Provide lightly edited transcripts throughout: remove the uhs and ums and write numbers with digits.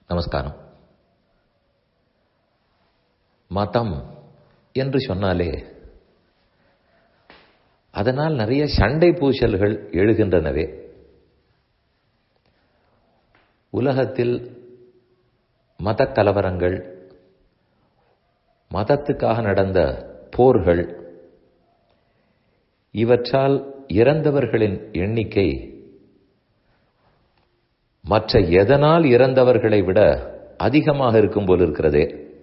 நமஸ்காரம். மதம் என்று சொன்னாலே அதனால் நிறைய சண்டை பூசல்கள் எழுகின்றனவே. உலகத்தில் மத கலவரங்கள், மதத்துக்காக நடந்த போர்கள், இவற்றால் இறந்தவர்களின் எண்ணிக்கை மற்ற எதனால் இறந்தவர்களை விட அதிகமாக இருக்கும் போல் இருக்கிறதே.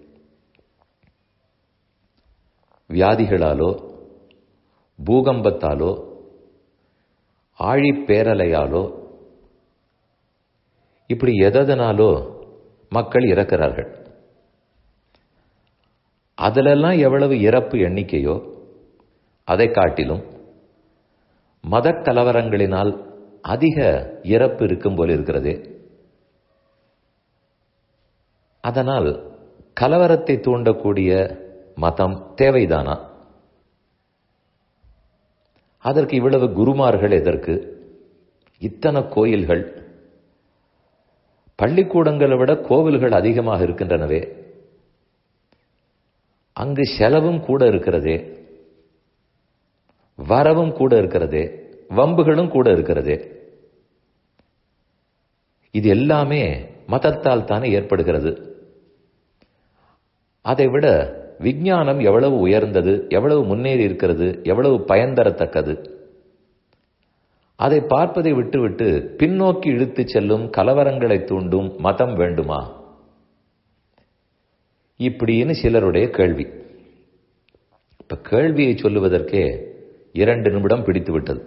வியாதிகளாலோ, பூகம்பத்தாலோ, ஆழிப்பேரலையாலோ, இப்படி எதனாலோ மக்கள் இறக்கிறார்கள். அதிலெல்லாம் எவ்வளவு இறப்பு எண்ணிக்கையோ அதை காட்டிலும் மத கலவரங்களினால் அதிக இறப்பு இருக்கும் போல் இருக்கிறது. அதனால் கலவரத்தை தூண்டக்கூடிய மதம் தேவைதானா? அதற்கு இவ்வளவு குருமார்கள் எதற்கு? இத்தனை கோயில்கள், பள்ளிக்கூடங்களை விட கோவில்கள் அதிகமாக இருக்கின்றனவே. அங்கு செலவும் கூட இருக்கிறதே, வரவும் கூட இருக்கிறதே, வம்புகளும் கூட இருக்கிறதே. இது எல்லாமே மதத்தால் தானே ஏற்படுகிறது. அதைவிட விஞ்ஞானம் எவ்வளவு உயர்ந்தது, எவ்வளவு முன்னேறி இருக்கிறது, எவ்வளவு பயன் தரத்தக்கது. அதை பார்ப்பதை விட்டுவிட்டு பின்னோக்கி இழுத்துச் செல்லும் கலவரங்களை தூண்டும் மதம் வேண்டுமா? இப்படின்னு சிலருடைய கேள்வி. இப்ப கேள்வியை சொல்லுவதற்கே 2 நிமிடம் பிடித்து விட்டது.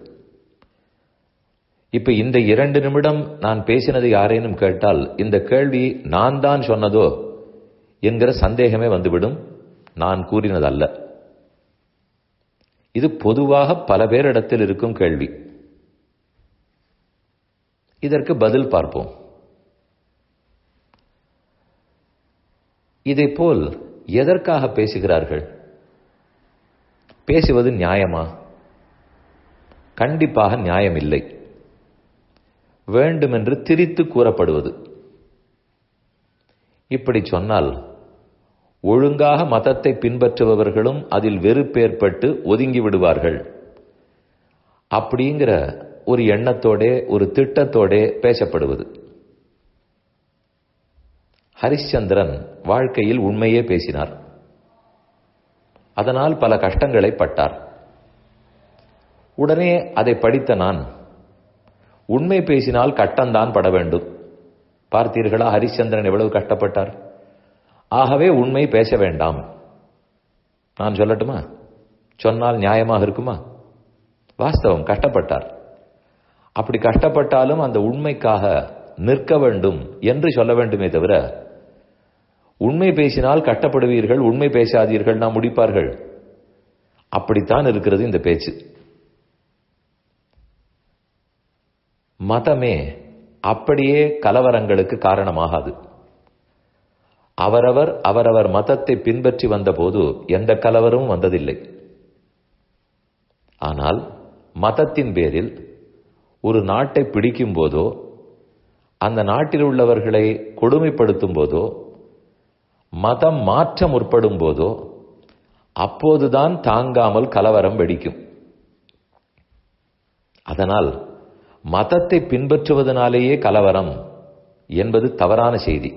இப்ப இந்த 2 நிமிடம் நான் பேசினது யாரேனும் கேட்டால் இந்த கேள்வி நான் தான் சொன்னதோ என்கிற சந்தேகமே வந்துவிடும். நான் கூறினதல்ல. இது பொதுவாக பல பேரிடத்தில் இருக்கும் கேள்வி. இதற்கு பதில் பார்ப்போம். இதைப்போல் எதற்காக பேசுகிறார்கள்? பேசுவது நியாயமா? கண்டிப்பாக நியாயம் இல்லை. வேண்டுமென்று திரித்து கூறப்படுவது. இப்படி சொன்னால் ஒழுங்காக மதத்தை பின்பற்றுபவர்களும் அதில் வெறுப்பேற்பட்டு ஒதுங்கி விடுவார்கள். அப்படிங்கிற ஒரு எண்ணத்தோடே, ஒரு திட்டத்தோடே பேசப்படுவது. ஹரிச்சந்திரன் வாழ்க்கையில் உண்மையே பேசினார். அதனால் பல கஷ்டங்களை பட்டார். உடனே அதை படித்த நான், உண்மை பேசினால் கட்டம்தான் பட வேண்டும். பார்த்தீர்களா ஹரிச்சந்திரன் எவ்வளவு கஷ்டப்பட்டார்? ஆகவே உண்மை பேச வேண்டாம். நான் சொல்லட்டுமா? சொன்னால் நியாயமாக இருக்குமா? வாஸ்தவம், கஷ்டப்பட்டார். அப்படி கஷ்டப்பட்டாலும் அந்த உண்மைக்காக நிற்க வேண்டும் என்று சொல்ல வேண்டுமே தவிர, உண்மை பேசினால் கட்டப்படுவீர்கள், உண்மை பேசாதீர்கள் நாம் முடிப்பார்கள். அப்படித்தான் இருக்கிறது இந்த பேச்சு. மதமே அப்படியே கலவரங்களுக்கு காரணமாகாது. அவரவர் மதத்தை பின்பற்றி வந்தபோது எந்த கலவரமும் வந்ததில்லை. ஆனால் மதத்தின் பேரில் ஒரு நாட்டை பிடிக்கும் போதோ, அந்த நாட்டில் உள்ளவர்களை கொடுமைப்படுத்தும் போதோ, மதம் மாற்ற முற்படும் போதோ, அப்போதுதான் தாங்காமல் கலவரம் வெடிக்கும். அதனால் மதத்தை பின்பற்றுவதனாலேயே கலவரம் என்பது தவறான செய்தி.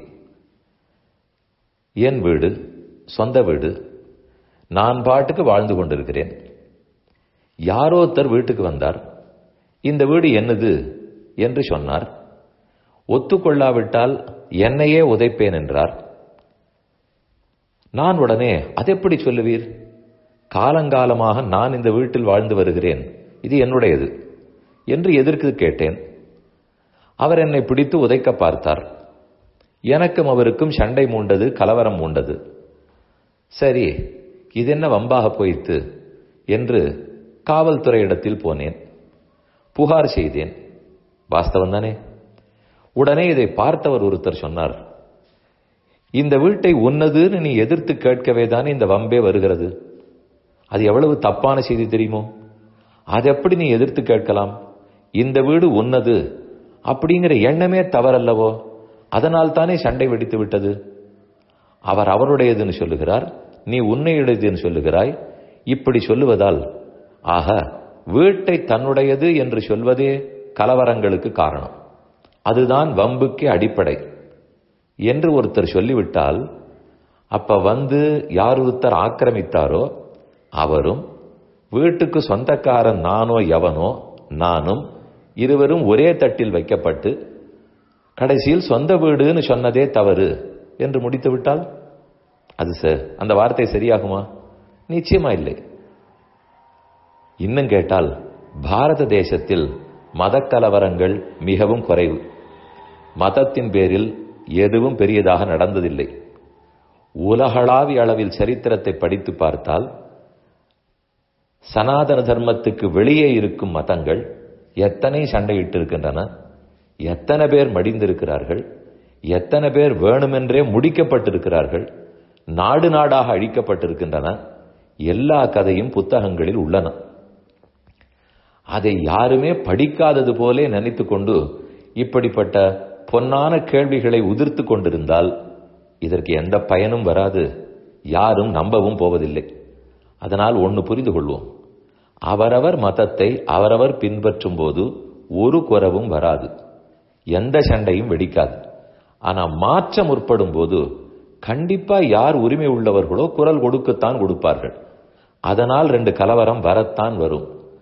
என் வீடு, சொந்த வீடு, நான் பாட்டுக்கு வாழ்ந்து கொண்டிருக்கிறேன். யாரோ ஒருத்தர் வீட்டுக்கு வந்தார். இந்த வீடு என்னது என்று சொன்னார். ஒத்துக்கொள்ளாவிட்டால் என்னையே உதைப்பேன் என்றார். நான் உடனே அதெப்படி சொல்லுவீர்? காலங்காலமாக நான் இந்த வீட்டில் வாழ்ந்து வருகிறேன், இது என்னுடையது என்று எதற்கு கேட்டேன். அவர் என்னை பிடித்து உதைக்க பார்த்தார். எனக்கும் அவருக்கும் சண்டை மூண்டது, கலவரம் மூண்டது. சரி, இதென்ன வம்பாக போயிற்று என்று காவல்துறையிடத்தில் போனேன். புகார் செய்தேன். வாஸ்தவம் தானே? உடனே இதை பார்த்தவர் ஒருத்தர் சொன்னார், இந்த வீட்டை உன்னதுன்னு நீ எதிர்த்து கேட்கவே தானே இந்த வம்பே வருகிறது. அது எவ்வளவு தப்பான செய்தி தெரியுமோ? அது எப்படி நீ எதிர்த்து கேட்கலாம்? இந்த வீடு உன்னது அப்படிங்கிற எண்ணமே தவறல்லவோ? அதனால் தானே சண்டை வெடித்து விட்டது. அவர் அவருடையதுன்னு சொல்லுகிறார், நீ உன்னையுடையதுன்னு சொல்லுகிறாய். இப்படி சொல்லுவதால் ஆக வீட்டை தன்னுடையது என்று சொல்வதே கலவரங்களுக்கு காரணம், அதுதான் வம்புக்கு அடிப்படை என்று ஒருத்தர் சொல்லிவிட்டால், அப்ப வந்து யார் ஒருத்தர் ஆக்கிரமித்தாரோ அவரும் வீட்டுக்கு சொந்தக்காரன் நானோ எவனோ நானும் இருவரும் ஒரே தட்டில் வைக்கப்பட்டு கடைசியில் சொந்த வீடுன்னு சொன்னதே தவறு என்று முடித்து விட்டால் அது அந்த வார்த்தை சரியாகுமா? நிச்சயமா இல்லை. இன்னும் கேட்டால் பாரத தேசத்தில் மத கலவரங்கள் மிகவும் குறைவு. மதத்தின் பேரில் எதுவும் பெரியதாக நடந்ததில்லை. உலகளாவிய அளவில் சரித்திரத்தை படித்து பார்த்தால் சனாதன தர்மத்துக்கு வெளியே இருக்கும் மதங்கள் எத்தனை சண்டையிட்டு இருக்கின்றன, எத்தனை பேர் மடிந்திருக்கிறார்கள், எத்தனை பேர் வேணுமென்றே முடிக்கப்பட்டிருக்கிறார்கள், நாடு நாடாக அழிக்கப்பட்டிருக்கின்றன. எல்லா கதையும் புத்தகங்களில் உள்ளன. அதை யாருமே படிக்காதது போலே நினைத்து கொண்டு இப்படிப்பட்ட பொன்னான கேள்விகளை உதிர்த்து கொண்டிருந்தால் இதற்கு எந்த பயனும் வராது, யாரும் நம்பவும் போவதில்லை. அதனால் ஒன்று புரிந்து கொள்வோம், அவரவர் மதத்தை அவரவர் பின்பற்றும் போது ஒரு குறவும் வராது, எந்த சண்டையும் வெடிக்காது. ஆனா மாற்ற முற்படும் போது கண்டிப்பா யார் உரிமை உள்ளவர்களோ குரல் கொடுக்கத்தான் கொடுப்பார்கள். அதனால் 2 கலவரம் வரத்தான் வரும்.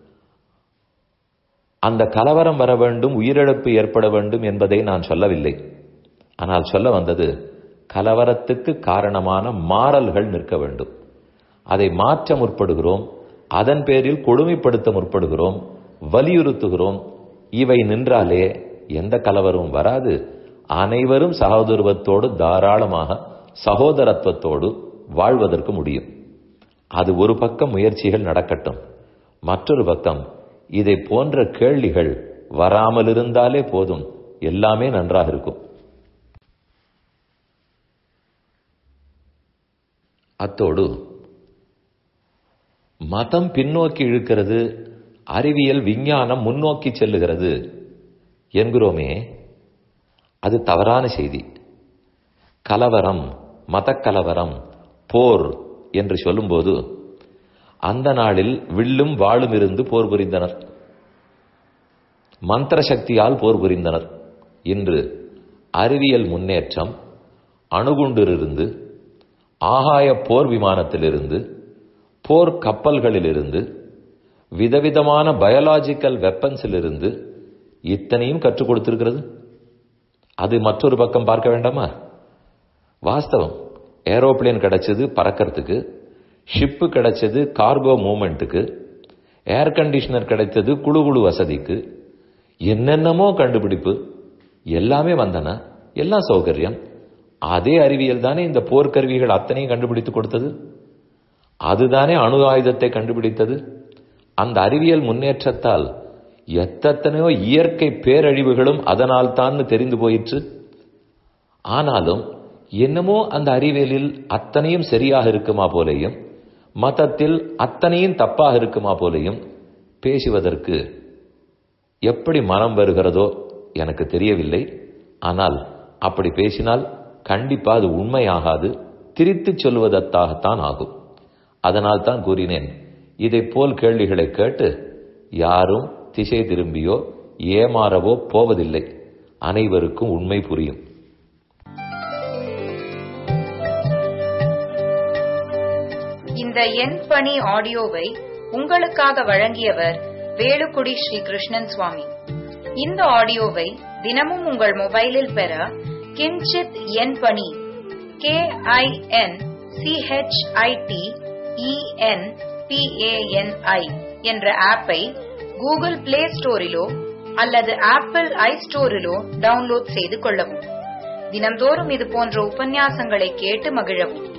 அந்த கலவரம் வர வேண்டும், உயிரிழப்பு ஏற்பட வேண்டும் என்பதை நான் சொல்லவில்லை. ஆனால் சொல்ல வந்தது, கலவரத்துக்கு காரணமான மாறல்கள் நிற்க வேண்டும். அதை மாற்ற முற்படுகிறோம், அதன் பேரில் கொடுமைப்படுத்த முற்படுகிறோம், வலியுறுத்துகிறோம். இவை நின்றாலே எந்த கலவரமும் வராது. அனைவரும் சகோதரத்துவத்தோடு தாராளமாக சகோதரத்துவத்தோடு வாழ்வதற்கு முடியும். அது ஒரு பக்கம் முயற்சிகள் நடக்கட்டும், மற்றொரு பக்கம் இதை போன்ற கேள்விகள் வராமல் இருந்தாலே போதும், எல்லாமே நன்றாக இருக்கும். அத்தோடு மதம் பின்னோக்கி இழுக்கிறது, அறிவியல் விஞ்ஞானம் முன்னோக்கி செல்லுகிறது என்கிறோமே, அது தவறான செய்தி. கலவரம், மத கலவரம், போர் என்று சொல்லும்போது அந்த நாளில் வில்லும் வாளும் இருந்து போர் புரிந்தனர், மந்திர சக்தியால் போர் புரிந்தனர். இன்று அறிவியல் முன்னேற்றம், அணுகுண்டிலிருந்து, ஆகாய போர் விமானத்திலிருந்து, போர் கப்பல்களிலிருந்து, விதவிதமான பயாலாஜிக்கல் வெப்பன்ஸிலிருந்து இத்தனையும் கற்றுக் கொடுத்திருக்கிறது. அது மற்றொரு பக்கம் பார்க்க வேண்டாமா? வாஸ்தவம், ஏரோப்ளேன் கிடைச்சது பறக்கிறதுக்கு, ஷிப்பு கிடைச்சது கார்கோ மூவ்மெண்ட்டுக்கு, ஏர் கண்டிஷனர் கிடைத்தது குழு குழு வசதிக்கு, என்னென்னமோ கண்டுபிடிப்பு எல்லாமே வந்தன, எல்லாம் சௌகரியம். அதே அறிவியல் தானே இந்த போர்க்கருவிகள் அத்தனையும் கண்டுபிடித்து கொடுத்தது, அதுதானே அணு ஆயுதத்தை கண்டுபிடித்தது. அந்த அறிவியல் முன்னேற்றத்தால் எத்தனையோ இயற்கை பேரழிவுகளும் அதனால் தான் தெரிந்து போயிற்று. ஆனாலும் என்னமோ அந்த அறிவியலில் அத்தனையும் சரியாக இருக்குமா போலேயும், மதத்தில் அத்தனையும் தப்பாக இருக்குமா போலேயும் பேசுவதற்கு எப்படி மனம் வருகிறதோ எனக்கு தெரியவில்லை. ஆனால் அப்படி பேசினால் கண்டிப்பா அது உண்மையாகாது, திரித்து சொல்வதற்காகத்தான் ஆகும். அதனால் தான் கூறினேன், இதை போல் கேள்விகளை கேட்டு யாரும் திசை திரும்பியோ ஏமாறவோ போவதில்லை. அனைவருக்கும் உண்மை புரியும். இந்த என் பணி ஆடியோவை உங்களுக்காக வழங்கியவர் வேலுக்குடி ஸ்ரீ கிருஷ்ணன் சுவாமி. இந்த ஆடியோவை தினமும் உங்கள் மொபைலில் பெற கிஞ்சித் என் பணி KINCHITENPANI என்ற ஆப்பை கூகுள் பிளே ஸ்டோரிலோ அல்லது ஆப்பிள் ஐ ஸ்டோரிலோ டவுன்லோட் செய்து கொள்ளவும். தினம்தோறும் இது போன்ற உபன்யாசங்களை கேட்டு மகிழவும்.